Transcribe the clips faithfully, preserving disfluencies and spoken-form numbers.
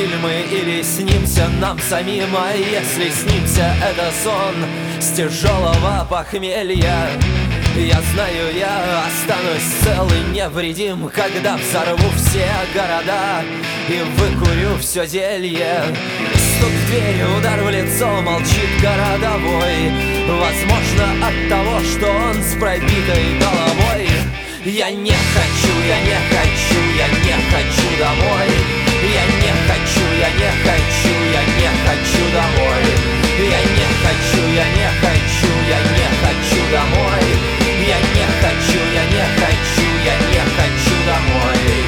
фильмы или снимся нам самим? А если снимся, это сон с тяжелого похмелья. Я знаю, я останусь цел и невредим, когда взорву все города и выкурю все зелье. Стук в дверь, удар в лицо, молчит городовой. Возможно, от того, что он с пробитой головой. Я не хочу, я не хочу, я не хочу домой. Я не хочу, я не хочу, я не хочу домой. Я не хочу, я не хочу, я не хочу домой. Я не хочу, я не хочу, я не хочу домой.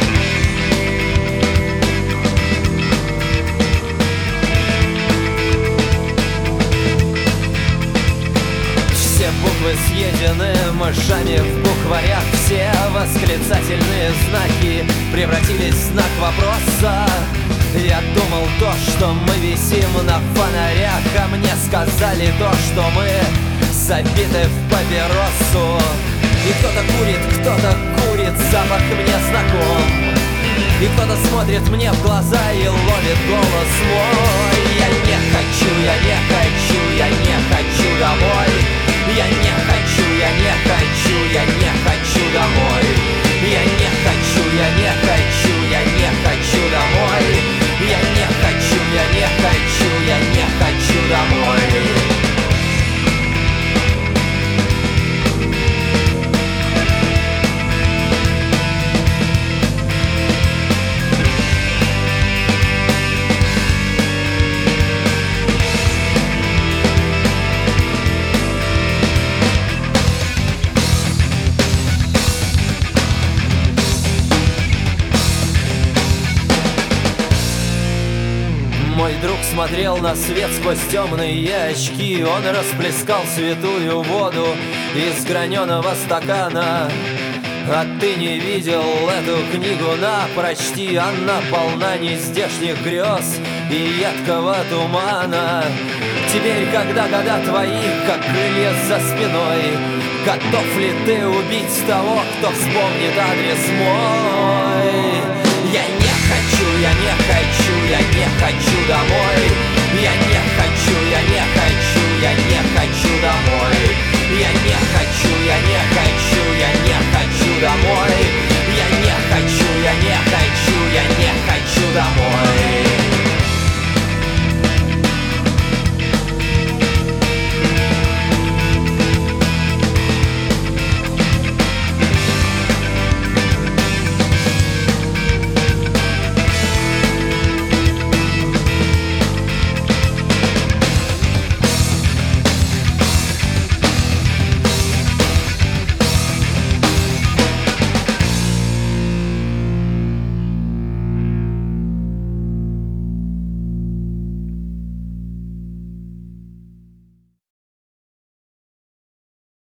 Все буквы съедены мышами в букварях. Все восклицательные знаки превратились в знак вопроса. Я думал то, что мы висим на фонарях, а мне сказали то, что мы забиты в папиросу. И кто-то курит, кто-то курит, запах мне знаком. И кто-то смотрит мне в глаза и ловит голос мой. Я не хочу, я не хочу, я не хочу домой. Я не хочу, я не хочу, я не хочу домой. Я не хочу, я не хочу, я не хочу домой. Я не хочу, я не хочу, я не хочу домой. Мой друг смотрел на свет сквозь темные очки. Он расплескал святую воду из граненого стакана. А ты не видел эту книгу, на, прочти. Она полна нездешних грез и едкого тумана. Теперь, когда года твои, как крылья за спиной, готов ли ты убить того, кто вспомнит адрес мой? Я не хочу, я не хочу, я не хочу домой. Я не хочу, я не хочу, я не хочу домой. Я не хочу, я не хочу, я не хочу домой. Я не хочу, я не хочу, я не хочу домой.